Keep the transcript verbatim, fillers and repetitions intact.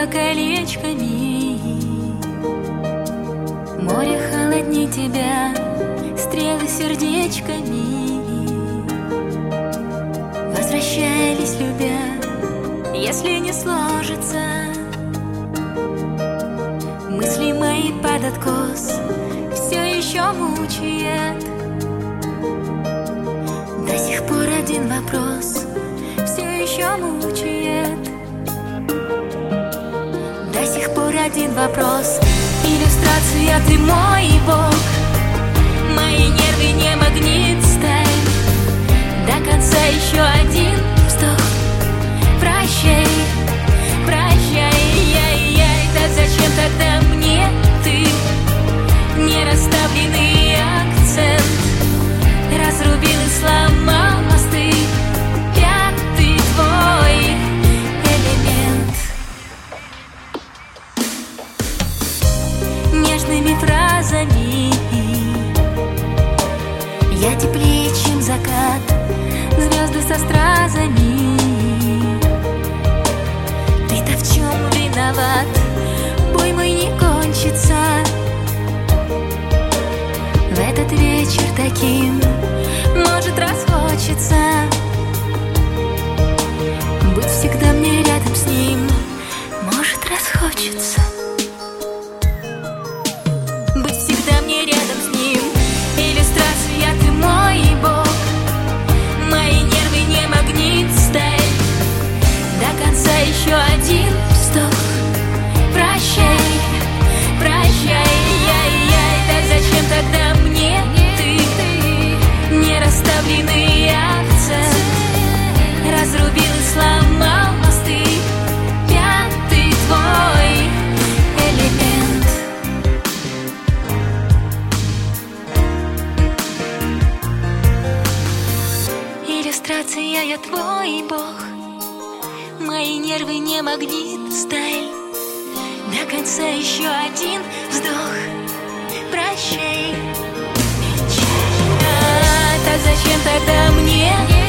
небо колечками. Море холодней тебя, стрелы сердечками. Возвращались, любя, если не сложится. Мысли мои под откос все еще мучает. До сих пор один вопрос все еще мучает. До сих пор один вопрос. Иллюстрация, ты мой бог. Мои нервы не магнит, сталь. До конца еще один вздох. Прощай, прощай, яй-яй. Так зачем тогда мне ты? Не расставленный акцент разрубил и сломал мосты. Пятый твой элемент. Нежными фразами я теплее, чем закат, звезды со стразами. Ты-то в чем виноват? Бой мой не кончится. В этот вечер таким может расхочется быть всегда мне рядом с ним. Может расхочется быть всегда мне рядом с ним. Иллюстрация, ты мой бог. Мои нервы не магнит, сталь. До конца еще один вздох. Прощай, прощай, яй-яй. Так зачем тогда мне ты? Не расставленный акцент разрубил и сломал мосты. Пятый твой элемент. Иллюстрация, я твой бог. Мои нервы не магнит, сталь. До конца еще один вздох. Прощай. А, так зачем тогда мне